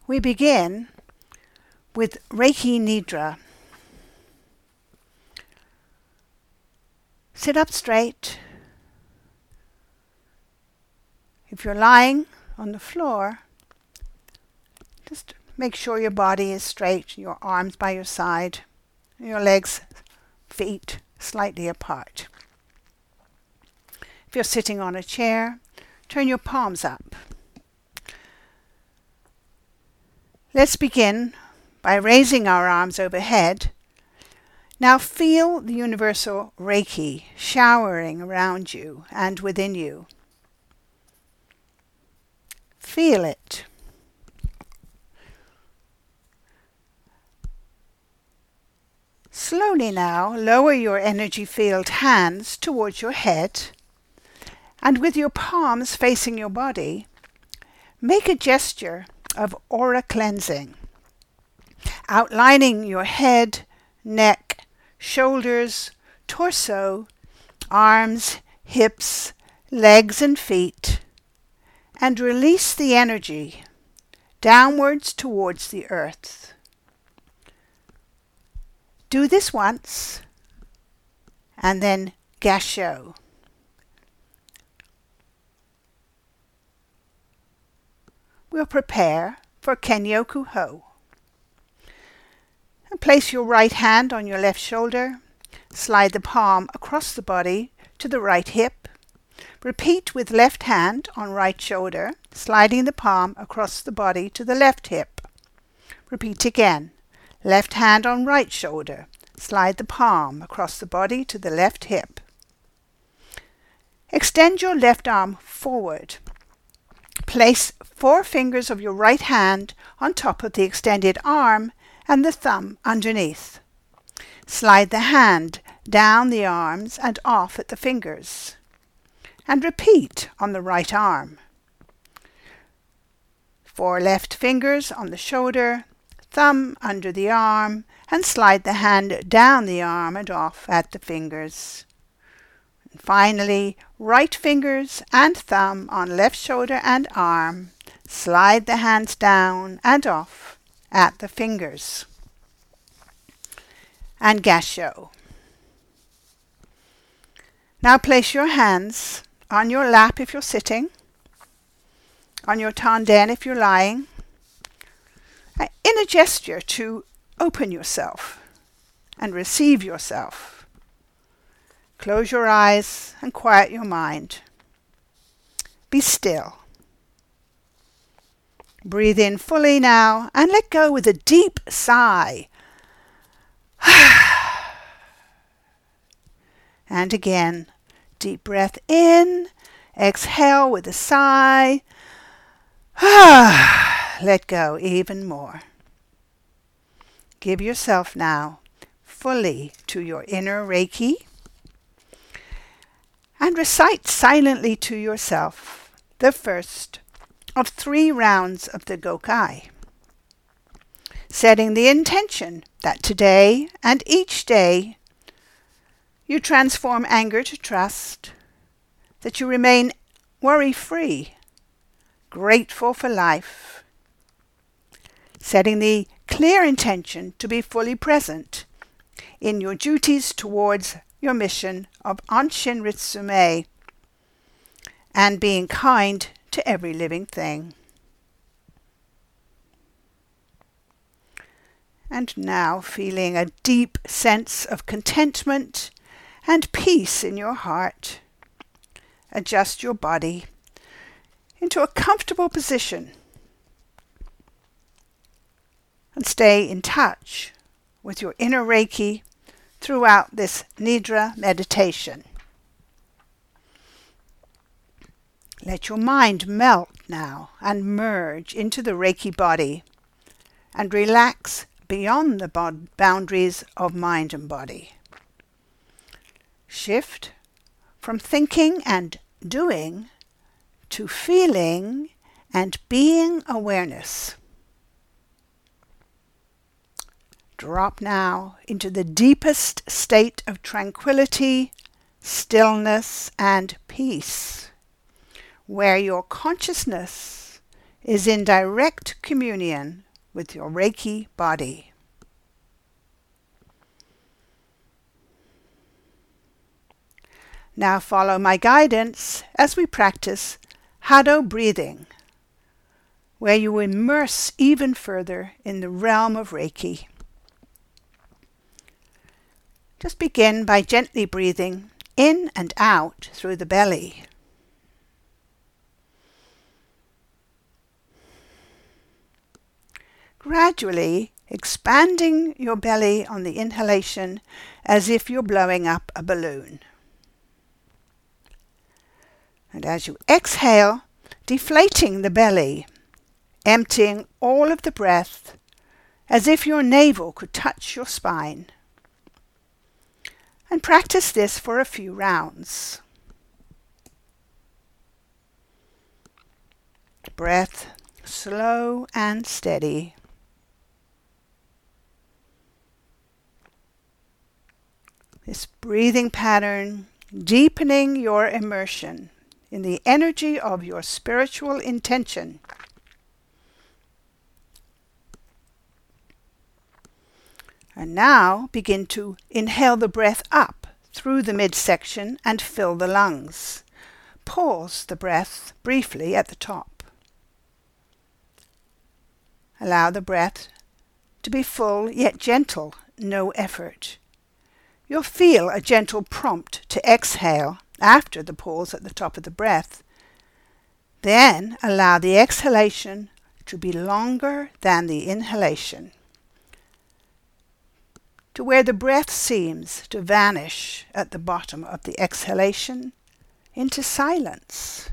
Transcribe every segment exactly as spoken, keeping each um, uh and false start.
We begin with Reiki Nidra. Sit up straight. If you're lying on the floor, just make sure your body is straight, your arms by your side, your legs, feet slightly apart. If you're sitting on a chair, turn your palms up. Let's begin by raising our arms overhead. Now feel the universal Reiki showering around you and within you. Feel it. Slowly now, lower your energy field hands towards your head, and with your palms facing your body, make a gesture of aura cleansing, outlining your head, neck, shoulders, torso, arms, hips, legs and feet, and release the energy downwards towards the earth. Do this once, and then Gasho. We'll prepare for Kenyoku Ho. And place your right hand on your left shoulder. Slide the palm across the body to the right hip. Repeat with left hand on right shoulder, sliding the palm across the body to the left hip. Repeat again. Left hand on right shoulder. Slide the palm across the body to the left hip. Extend your left arm forward. Place four fingers of your right hand on top of the extended arm and the thumb underneath. Slide the hand down the arms and off at the fingers. And repeat on the right arm. Four left fingers on the shoulder, thumb under the arm, and slide the hand down the arm and off at the fingers. And finally, right fingers and thumb on left shoulder and arm. Slide the hands down and off at the fingers. And Gasho. Now place your hands on your lap if you're sitting, on your tanden if you're lying, in a gesture to open yourself and receive yourself. Close your eyes and quiet your mind. Be still. Breathe in fully now and let go with a deep sigh. And again, deep breath in, exhale with a sigh. Let go even more. Give yourself now fully to your inner Reiki and recite silently to yourself the first of three rounds of the Gokai, setting the intention that today and each day you transform anger to trust, that you remain worry-free, grateful for life, setting the clear intention to be fully present in your duties towards your mission of Anshin Ritsume and being kind to every living thing. And now feeling a deep sense of contentment and peace in your heart, adjust your body into a comfortable position and stay in touch with your inner Reiki throughout this Nidra meditation. Let your mind melt now and merge into the Reiki body and relax beyond the bod- boundaries of mind and body. Shift from thinking and doing to feeling and being awareness. Drop now into the deepest state of tranquility, stillness, and peace, where your consciousness is in direct communion with your Reiki body. Now follow my guidance as we practice Hado breathing, where you immerse even further in the realm of Reiki. Just begin by gently breathing in and out through the belly. Gradually expanding your belly on the inhalation as if you're blowing up a balloon. And as you exhale, deflating the belly, emptying all of the breath as if your navel could touch your spine. And practice this for a few rounds. Breath slow and steady. This breathing pattern deepening your immersion in the energy of your spiritual intention. And now begin to inhale the breath up through the midsection and fill the lungs. Pause the breath briefly at the top. Allow the breath to be full yet gentle, no effort. You'll feel a gentle prompt to exhale after the pause at the top of the breath. Then allow the exhalation to be longer than the inhalation, to where the breath seems to vanish at the bottom of the exhalation into silence.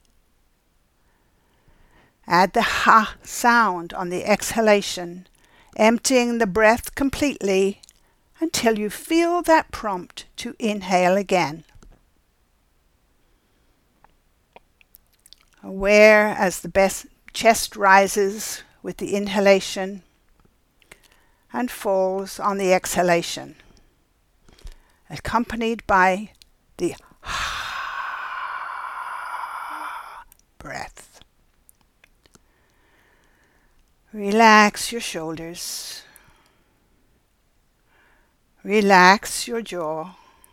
Add the ha sound on the exhalation, emptying the breath completely until you feel that prompt to inhale again. Aware as the best chest rises with the inhalation and falls on the exhalation, accompanied by the breath. Relax your shoulders. Relax your jaw.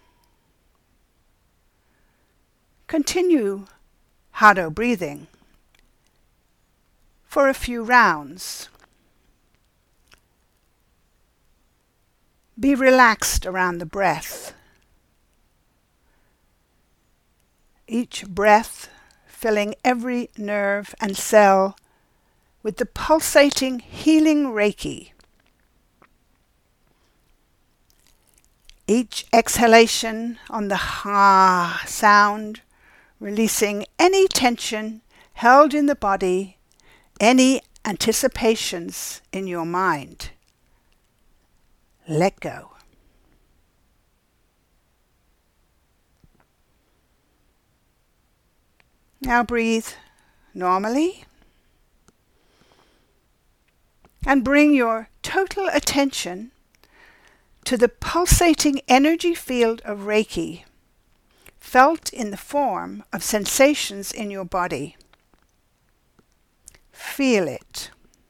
Continue Hado breathing for a few rounds. Be relaxed around the breath. Each breath filling every nerve and cell with the pulsating, healing Reiki. Each exhalation on the ha sound, releasing any tension held in the body, any anticipations in your mind. Let go. Now breathe normally and bring your total attention to the pulsating energy field of Reiki, felt in the form of sensations in your body. Feel it.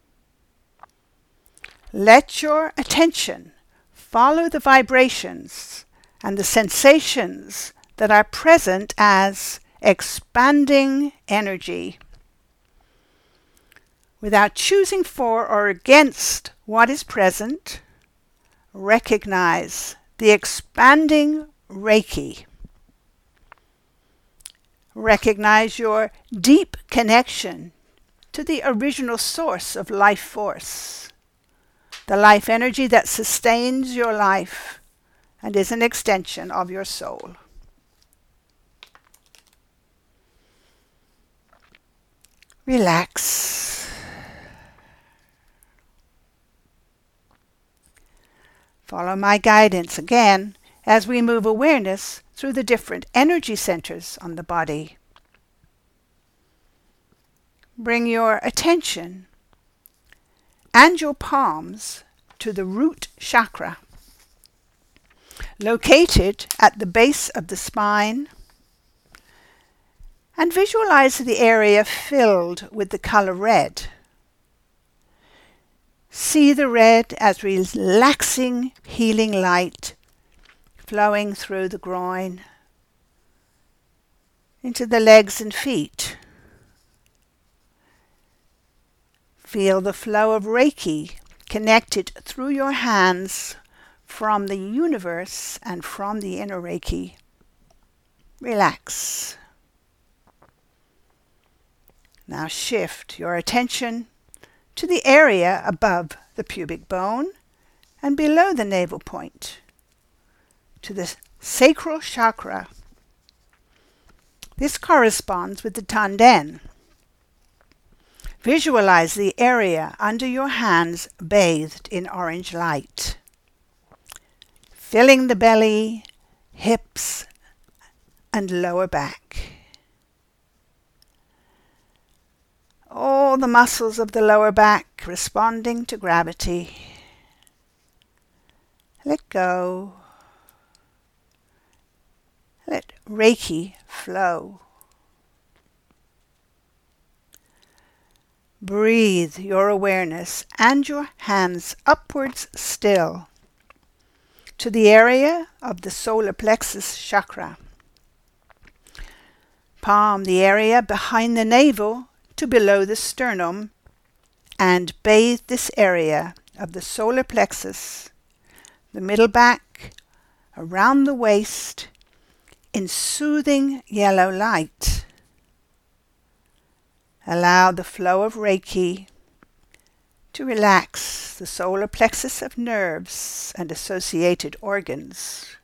Let your attention follow the vibrations and the sensations that are present as expanding energy. Without choosing for or against what is present, recognize the expanding Reiki. Recognize your deep connection to the original source of life force, the life energy that sustains your life and is an extension of your soul. Relax. Follow my guidance again as we move awareness through the different energy centers on the body. Bring your attention and your palms to the root chakra, located at the base of the spine And visualize the area filled with the color red. See the red as relaxing, healing light flowing through the groin, into the legs and feet. Feel the flow of Reiki connected through your hands from the universe and from the inner Reiki. Relax. Now shift your attention to the area above the pubic bone and below the navel point, to the sacral chakra. This corresponds with the Tanden. Visualize the area under your hands bathed in orange light, filling the belly, hips, and lower back. All the muscles of the lower back responding to gravity. Let go. Let Reiki flow. Breathe your awareness and your hands upwards still to the area of the solar plexus chakra. Palm the area behind the navel to below the sternum and bathe this area of the solar plexus, the middle back, around the waist, in soothing yellow light. Allow the flow of Reiki to relax the solar plexus of nerves and associated organs.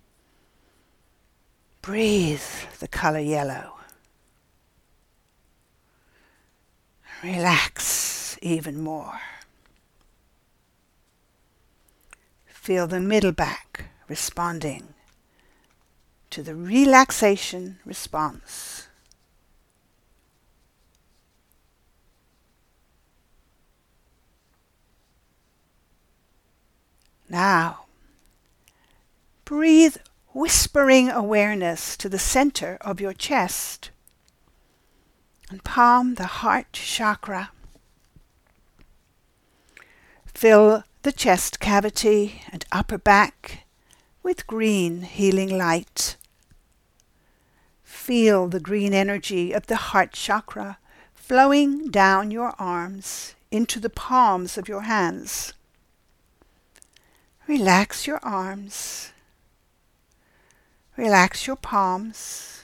Breathe the color yellow. Relax even more. Feel the middle back responding to the relaxation response. Now, breathe whispering awareness to the center of your chest and palm the heart chakra. Fill the chest cavity and upper back with green healing light. Feel the green energy of the heart chakra flowing down your arms into the palms of your hands. Relax your arms. Relax your palms.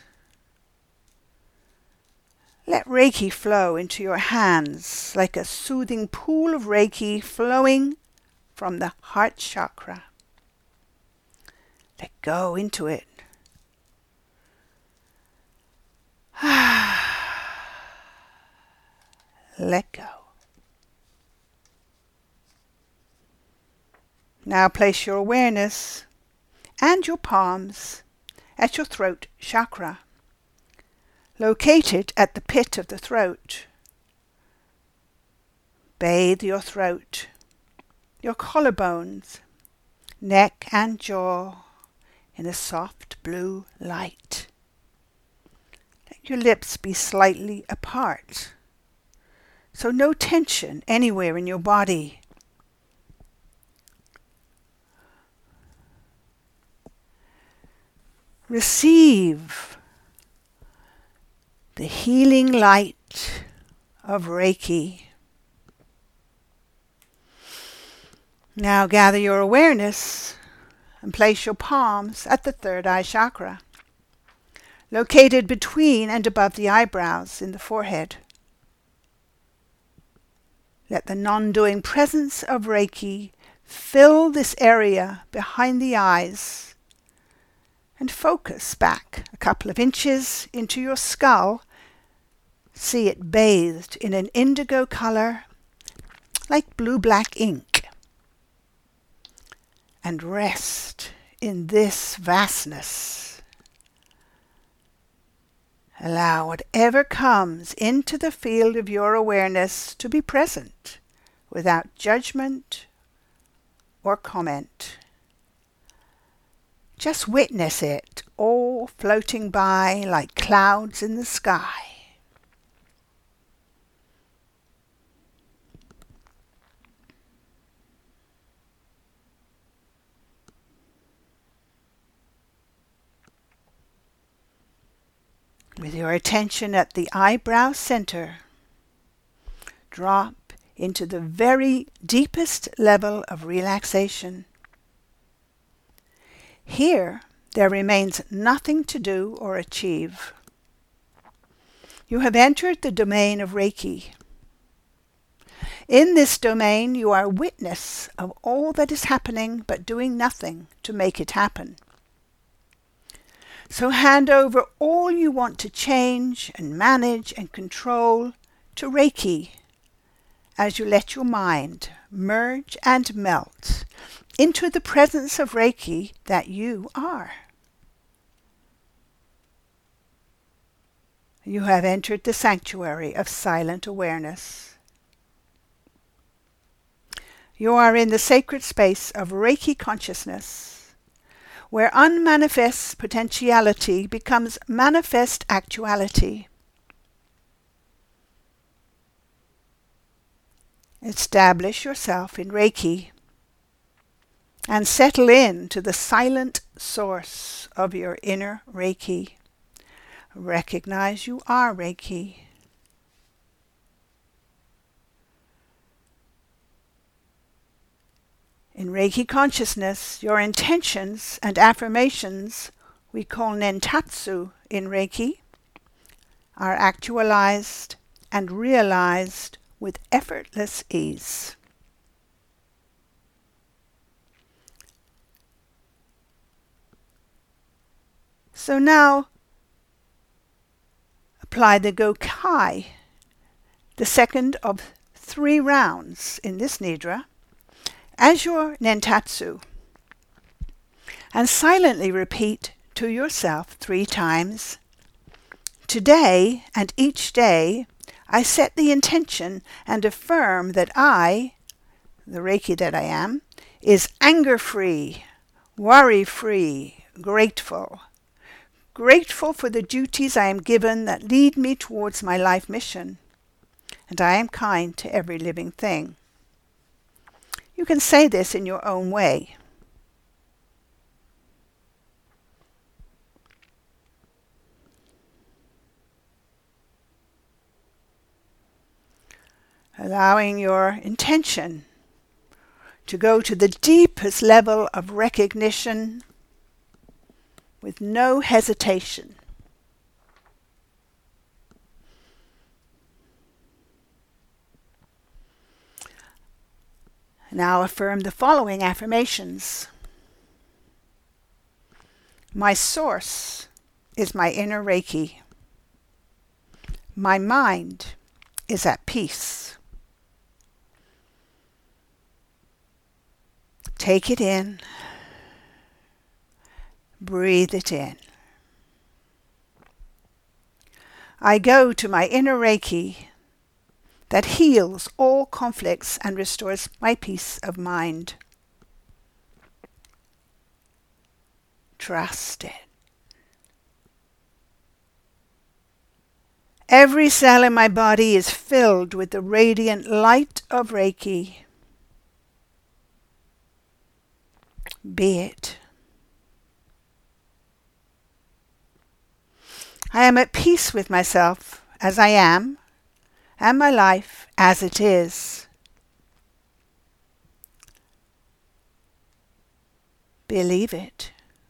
Let Reiki flow into your hands like a soothing pool of Reiki flowing from the heart chakra. Let go into it. Let go. Now place your awareness and your palms at your throat chakra, located at the pit of the throat. Bathe your throat, your collarbones, neck and jaw in a soft blue light. Let your lips be slightly apart, so no tension anywhere in your body. Receive the healing light of Reiki. Now gather your awareness and place your palms at the third eye chakra, located between and above the eyebrows in the forehead. Let the non-doing presence of Reiki fill this area behind the eyes and focus back a couple of inches into your skull. See it bathed in an indigo color like blue-black ink. And rest in this vastness. Allow whatever comes into the field of your awareness to be present without judgment or comment. Just witness it all floating by like clouds in the sky. With your attention at the eyebrow center, drop into the very deepest level of relaxation. Here, there remains nothing to do or achieve. You have entered the domain of Reiki. In this domain, you are witness of all that is happening but doing nothing to make it happen. So hand over all you want to change and manage and control to Reiki as you let your mind merge and melt into the presence of Reiki that you are. You have entered the sanctuary of silent awareness. You are in the sacred space of Reiki consciousness, where unmanifest potentiality becomes manifest actuality. Establish yourself in Reiki and settle in to the silent source of your inner Reiki. Recognize you are Reiki. In Reiki consciousness, your intentions and affirmations, we call Nentatsu in Reiki, are actualized and realized with effortless ease. So now, apply the Gokai, the second of three rounds in this nidra, as your Nentatsu, and silently repeat to yourself three times, "Today and each day, I set the intention and affirm that I, the Reiki that I am, is anger-free, worry-free, grateful. Grateful for the duties I am given that lead me towards my life mission, and I am kind to every living thing." You can say this in your own way. Allowing your intention to go to the deepest level of recognition with no hesitation. Now affirm the following affirmations. My source is my inner Reiki. My mind is at peace. Take it in. Breathe it in. I go to my inner Reiki that heals all conflicts and restores my peace of mind. Trust it. Every cell in my body is filled with the radiant light of Reiki. Be it. I am at peace with myself as I am, and my life as it is. Believe it.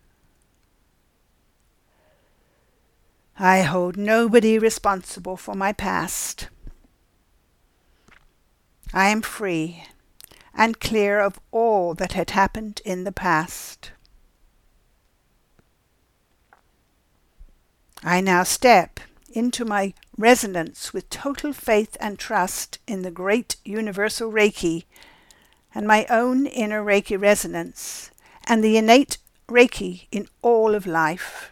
I hold nobody responsible for my past. I am free and clear of all that had happened in the past. I now step into my resonance with total faith and trust in the great universal Reiki and my own inner Reiki resonance and the innate Reiki in all of life.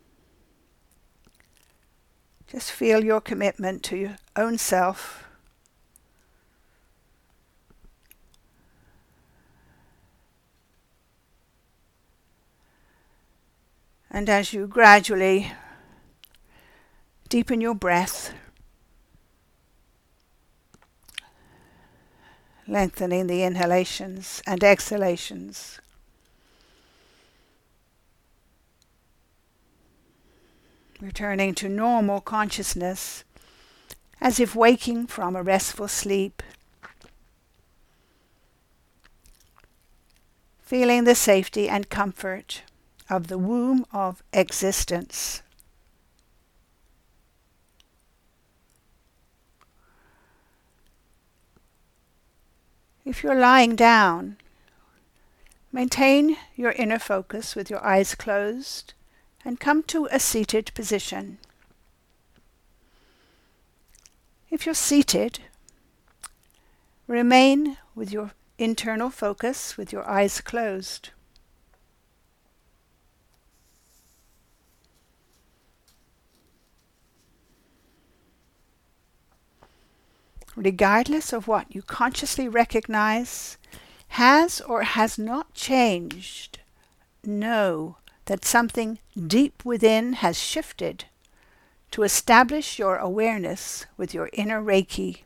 Just feel your commitment to your own self And as you gradually deepen your breath, lengthening the inhalations and exhalations, returning to normal consciousness as if waking from a restful sleep, feeling the safety and comfort of the womb of existence. If you're lying down, maintain your inner focus with your eyes closed and come to a seated position. If you're seated, remain with your internal focus with your eyes closed. Regardless of what you consciously recognize has or has not changed, know that something deep within has shifted to establish your awareness with your inner Reiki.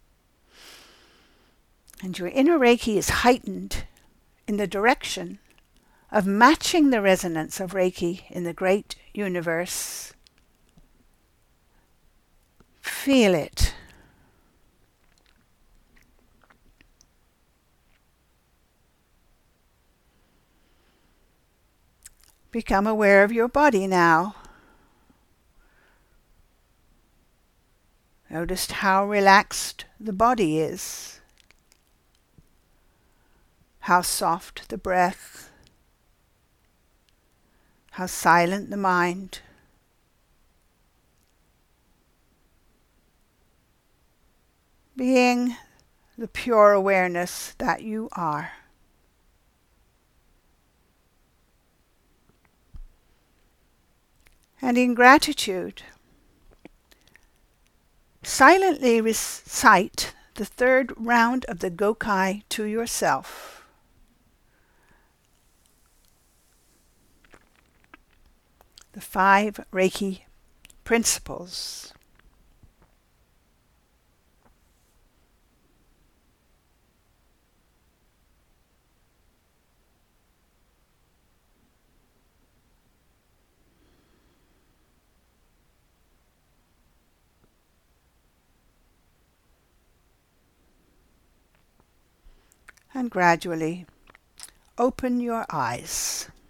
And your inner Reiki is heightened in the direction of matching the resonance of Reiki in the great universe. Feel it. Become aware of your body now. Notice how relaxed the body is, how soft the breath, how silent the mind. Being the pure awareness that you are. And in gratitude, silently recite the third round of the Gokai to yourself. The five Reiki principles. And gradually open your eyes.